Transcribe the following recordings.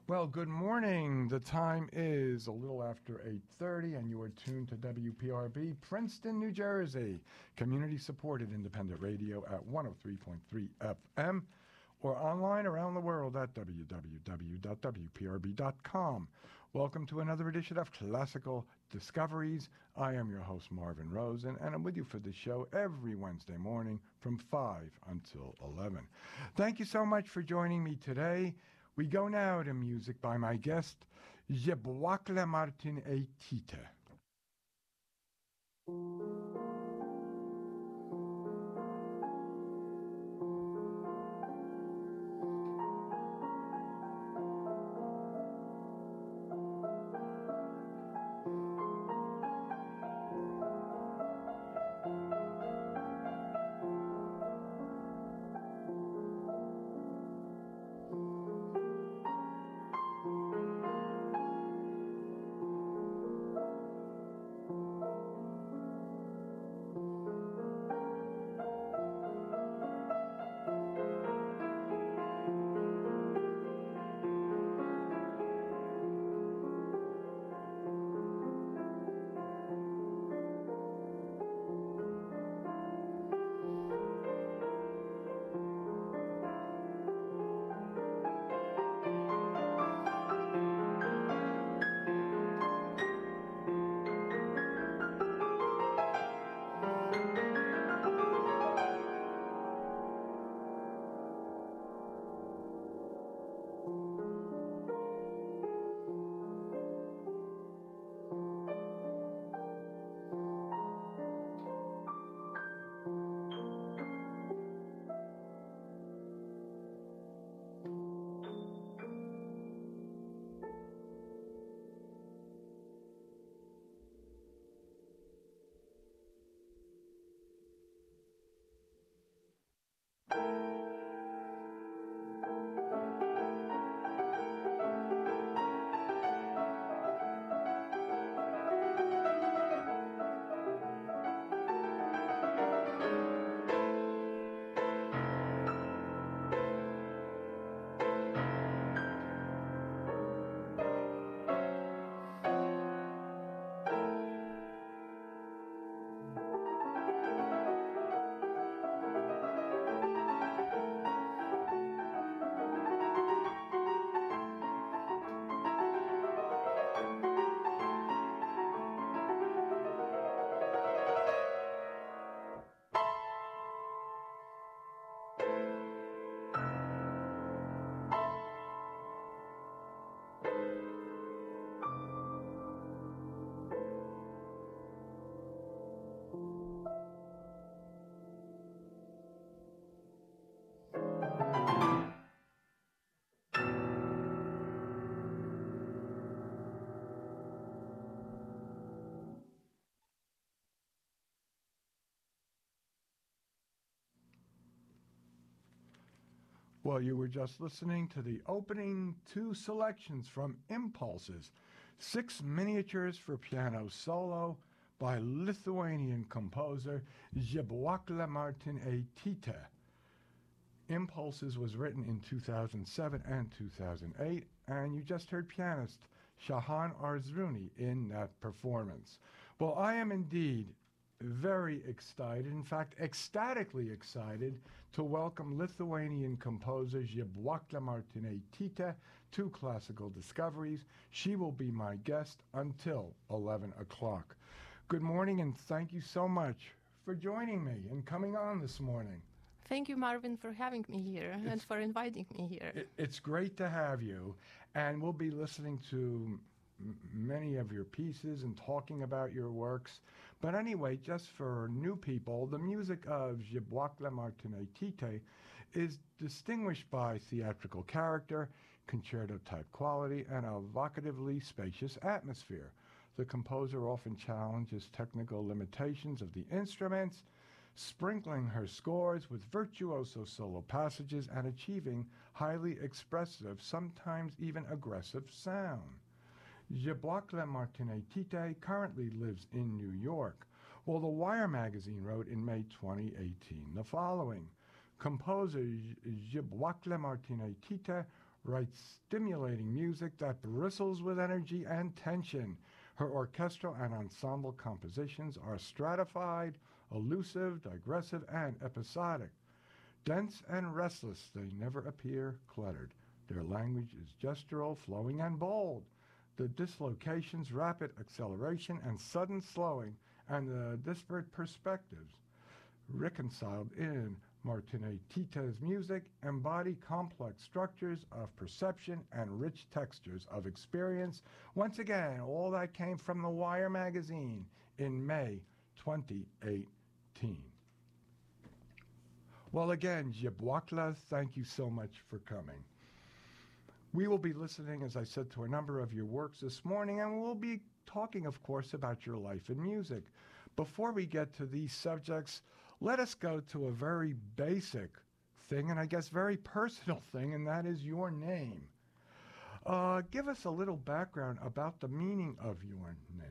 Well, good morning. The time is a little after 8:30 and you are tuned to WPRB, Princeton, New Jersey, community-supported independent radio at 103.3 FM or online around the world at www.wprb.com. Welcome to another edition of Classical Discoveries. I am your host, Marvin Rosen, and I'm with you for the show every Wednesday morning from 5 until 11. Thank you so much for joining me today. We go now to music by my guest, Jebouakle Martin Eitite. Well, you were just listening to the opening two selections from Impulses, 6 miniatures for piano solo by Lithuanian composer Jebouakle Martin Eitite. Impulses was written in 2007 and 2008, and you just heard pianist Shahan Arzrouni in that performance. Well, I am indeed very excited, in fact, ecstatically excited, to welcome Lithuanian composer Jebouakle Martin Eitite to Classical Discoveries. She will be my guest until 11 o'clock. Good morning, and thank you so much for joining me and coming on this morning. Thank you, Marvin, for having me here and for inviting me here. It's great to have you, and we'll be listening to many of your pieces and talking about your works. But anyway, just for new people, the music of Jebouakle Martin Eitite is distinguished by theatrical character, concerto-type quality, and a evocatively spacious atmosphere. The composer often challenges technical limitations of the instruments, sprinkling her scores with virtuoso solo passages and achieving highly expressive, sometimes even aggressive sound. Jebouakle Martin Eitite currently lives in New York. Well, The Wire magazine wrote in May 2018 the following. Composer Jebouakle Martin Eitite writes stimulating music that bristles with energy and tension. Her orchestral and ensemble compositions are stratified, elusive, digressive, and episodic. Dense and restless, they never appear cluttered. Their language is gestural, flowing, and bold. The dislocations, rapid acceleration, and sudden slowing, and the disparate perspectives reconciled in Martinetita's music embody complex structures of perception and rich textures of experience. Once again, all that came from the Wire magazine in May 2018. Well, again, Jibwakla, thank you so much for coming. We will be listening, as I said, to a number of your works this morning, and we'll be talking, of course, about your life in music. Before we get to these subjects, let us go to a very basic thing, and I guess very personal thing, and that is your name. Give us a little background about the meaning of your name.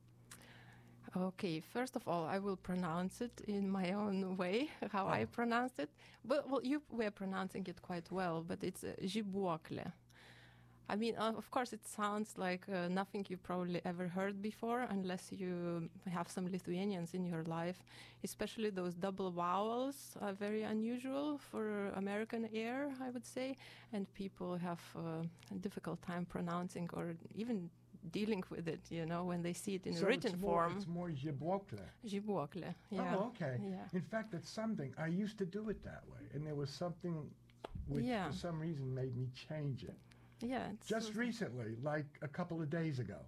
Okay, first of all, I will pronounce it in my own way, how I pronounce it. But well, you were pronouncing it quite well, but it's Jibwakle. I mean, of course, it sounds like nothing you probably ever heard before, unless you have some Lithuanians in your life. Especially those double vowels are very unusual for American air, I would say, and people have a difficult time pronouncing or even dealing with it, you know, when they see it in written form. It's more Jibwakle. Jibwakle, yeah. Oh, okay. Yeah. In fact, it's something. I used to do it that way, and there was something which, for some reason, made me change it. Yeah. Just recently, like a couple of days ago.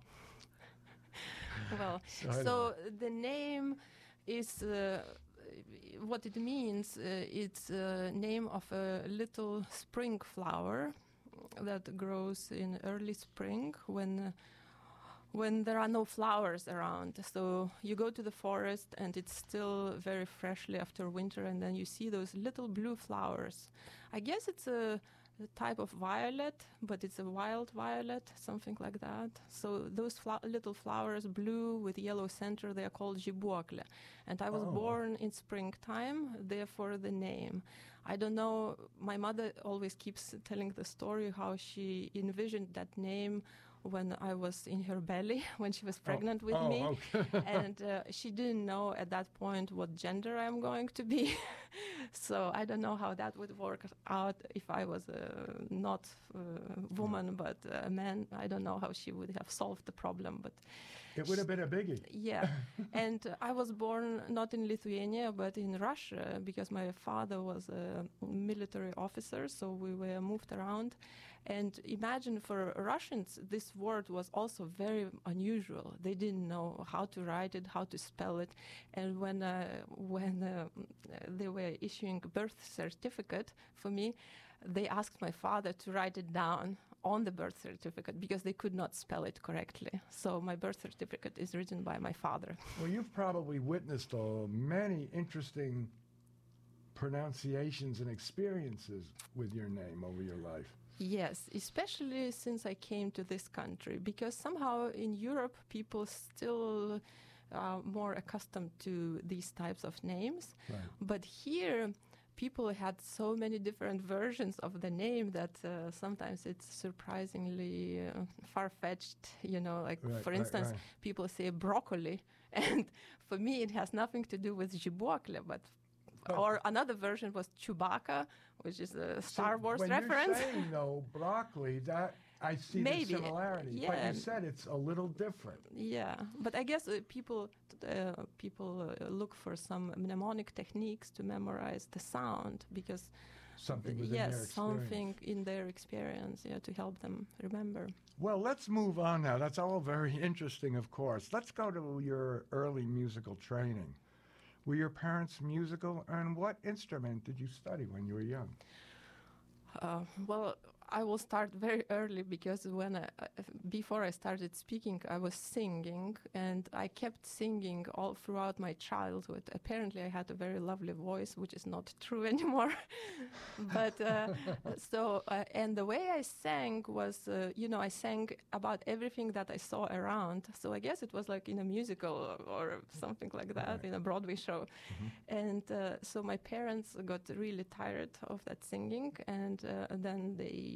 Well, so the name is what it means. It's a name of a little spring flower that grows in early spring when there are no flowers around. So you go to the forest and it's still very freshly after winter, and then you see those little blue flowers. I guess it's a type of violet, but it's a wild violet, something like that. So those little flowers, blue with yellow center, they are called Jibwakle. And I was born in springtime, therefore the name. I don't know, my mother always keeps telling the story how she envisioned that name when I was in her belly, when she was pregnant with me. Okay. And she didn't know at that point what gender I'm going to be. So I don't know how that would work out if I was not a woman, but a man. I don't know how she would have solved the problem. But it would have been a biggie. Yeah. And I was born not in Lithuania, but in Russia, because my father was a military officer, so we were moved around. And imagine for Russians, this word was also very unusual. They didn't know how to write it, how to spell it. And when they were issuing a birth certificate for me, they asked my father to write it down on the birth certificate because they could not spell it correctly. So my birth certificate is written by my father. Well, you've probably witnessed many interesting pronunciations and experiences with your name over your life. Yes, especially since I came to this country, because somehow in Europe people still are more accustomed to these types of names. Right. But here people had so many different versions of the name that sometimes it's surprisingly far-fetched, you know, like for instance, people say broccoli, and for me it has nothing to do with Jibwakle, but or another version was Chewbacca, which is a Star Wars reference. When you're saying, though, broccoli, that I see the similarity. Yeah. But you said it's a little different. Yeah, but I guess people look for some mnemonic techniques to memorize the sound because something in their experience, to help them remember. Well, let's move on now. That's all very interesting, of course. Let's go to your early musical training. Were your parents musical, and what instrument did you study when you were young? Well, I will start very early because before I started speaking, I was singing, and I kept singing all throughout my childhood. Apparently, I had a very lovely voice, which is not true anymore. But and the way I sang was, I sang about everything that I saw around. So I guess it was like in a musical or something like that, in a Broadway show. Mm-hmm. And so my parents got really tired of that singing, and then they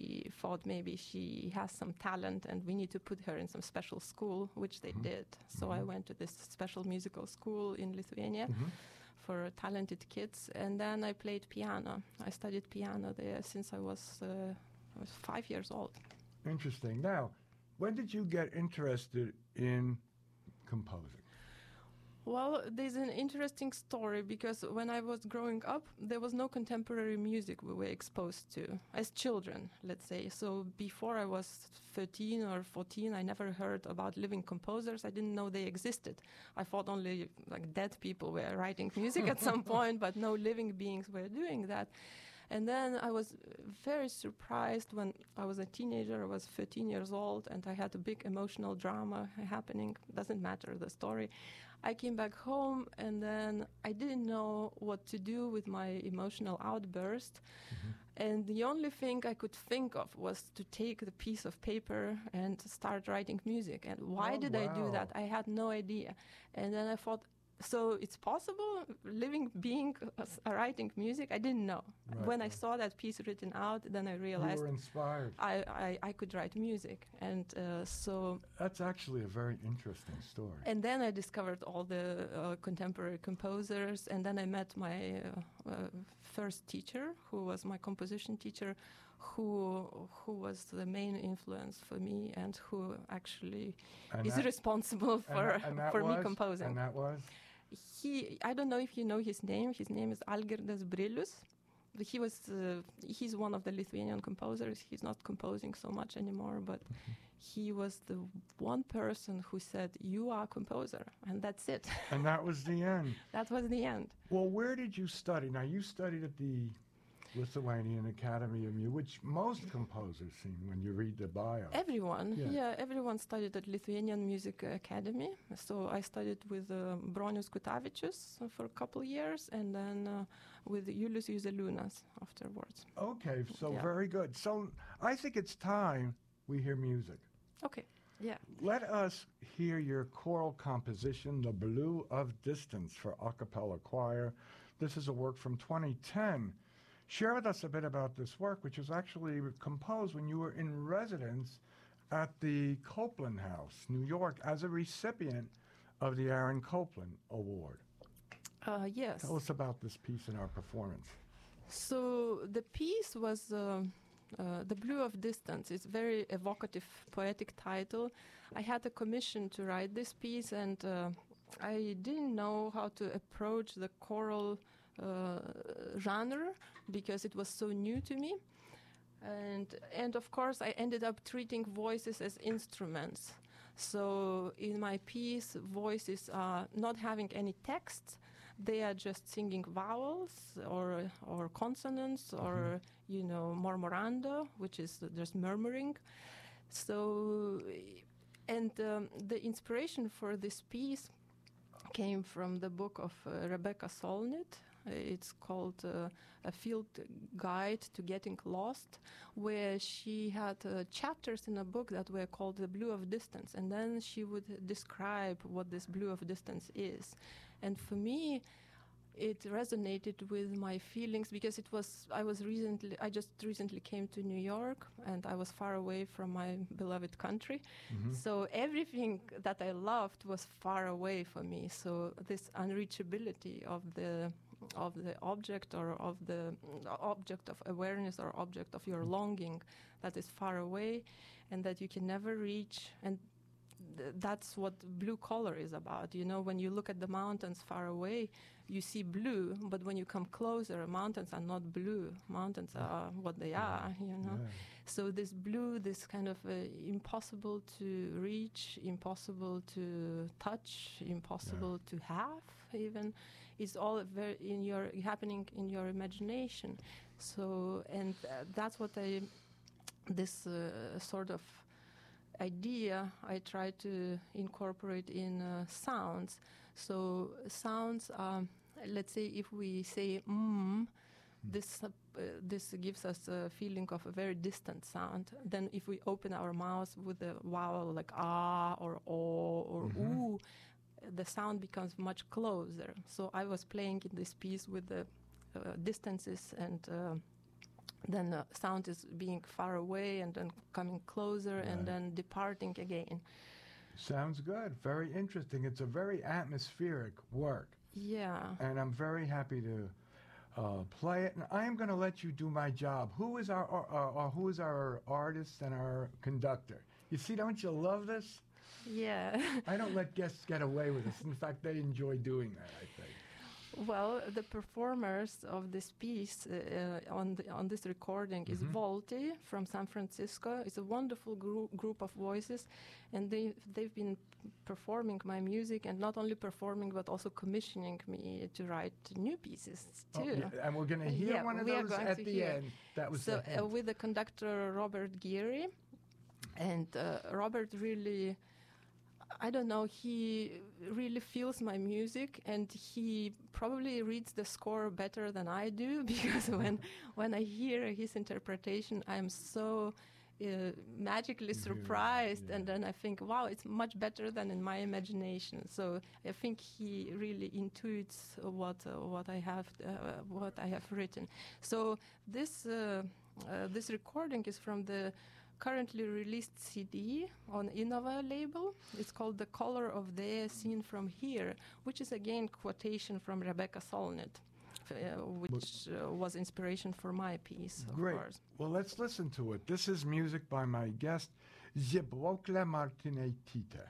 we thought maybe she has some talent and we need to put her in some special school, which they did. So I went to this special musical school in Lithuania for talented kids, and then I played piano. I studied piano there since I was 5 years old. Interesting. Now, when did you get interested in composing? Well, there's an interesting story because when I was growing up, there was no contemporary music we were exposed to as children, let's say. So before I was 13 or 14, I never heard about living composers. I didn't know they existed. I thought only like dead people were writing music at some point, but no living beings were doing that. And then I was very surprised when I was a teenager. I was 13 years old, and I had a big emotional drama happening. Doesn't matter the story. I came back home, and then I didn't know what to do with my emotional outburst. And the only thing I could think of was to take the piece of paper and start writing music. And why did I do that? I had no idea. And then I thought, so it's possible, living being writing music? I didn't know. When I saw that piece written out, then I realized you were inspired. I could write music. And so... That's actually a very interesting story. And then I discovered all the contemporary composers, and then I met my first teacher, who was my composition teacher, who was the main influence for me and who actually is responsible for me composing. And that was? I don't know if you know his name. His name is Algirdas Brilius. He's one of the Lithuanian composers. He's not composing so much anymore, but he was the one person who said, "You are a composer," and that's it. And that was the end. That was the end. Well, where did you study? Now, you studied at the Lithuanian Academy of Music, which most composers seem when you read the bio. Everyone, everyone studied at Lithuanian Music Academy. So I studied with Bronius Kutavičius for a couple of years, and then with Julius Juzeliūnas afterwards. Okay, so very good. So I think it's time we hear music. Okay, yeah. Let us hear your choral composition, The Blue of Distance, for a cappella choir. This is a work from 2010. Share with us a bit about this work, which was actually composed when you were in residence at the Copeland House, New York, as a recipient of the Aaron Copland Award. Yes. Tell us about this piece in our performance. So the piece was The Blue of Distance. It's a very evocative, poetic title. I had a commission to write this piece, and I didn't know how to approach the choral genre because it was so new to me, and of course I ended up treating voices as instruments. So in my piece, voices are not having any text; they are just singing vowels or consonants or murmurando, which is just murmuring. So, and the inspiration for this piece came from the book of Rebecca Solnit. It's called A Field Guide to Getting Lost, where she had chapters in a book that were called The Blue of Distance, and then she would describe what this blue of distance is. And for me, it resonated with my feelings because I just recently came to New York, and I was far away from my beloved country. So everything that I loved was far away from me. So this unreachability of the object, or of the object of awareness, or object of your longing, that is far away and that you can never reach. And that's what blue color is about. When you look at the mountains far away, you see blue, but when you come closer, mountains are not blue. Mountains are what they are, So this blue, this kind of impossible to reach, impossible to touch, impossible to have even, is all very happening in your imagination. So, and that's what this sort of idea I try to incorporate in sounds. So sounds are, let's say, if we say this gives us a feeling of a very distant sound. Then if we open our mouths with a vowel like ah or o or oo, the sound becomes much closer. So I was playing in this piece with the distances and then the sound is being far away and then coming closer and Right. then departing again. Sounds good. Very interesting. It's a very atmospheric work, Yeah. and I'm very happy to play it. And I am going to let you do my job. Who is our artist and our conductor? You see, don't you love this? Yeah. I don't let guests get away with this. In fact, they enjoy doing that, I think. Well, the performers of this piece on this recording is Mhm. Volti from San Francisco. It's a wonderful group of voices, and they've been performing my music, and not only performing but also commissioning me to write new pieces Oh, too. yeah, and we're going to hear Yeah, one of we are those going at to the hear. end. That was So the hint. with the conductor Robert Geary, and Robert really, I don't know, he really feels my music, and he probably reads the score better than I do, because when I hear his interpretation, I'm so magically surprised, yeah. and then I think, wow, it's much better than in my imagination. So I think he really intuits what I have written. So this recording is from the currently released CD on Innova label. It's called The Color of the Air Seen From Here, which is again quotation from Rebecca Solnit, which was inspiration for my piece, of Great. course. Well, let's listen to it. This is music by my guest, Zibwokle Martinetite.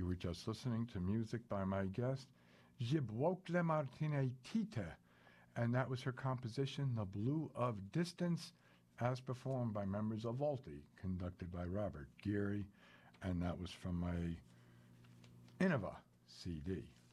You were just listening to music by my guest, Jibwokle Martine Tite, and that was her composition, The Blue of Distance, as performed by members of Volti, conducted by Robert Geary, and that was from my Innova CD.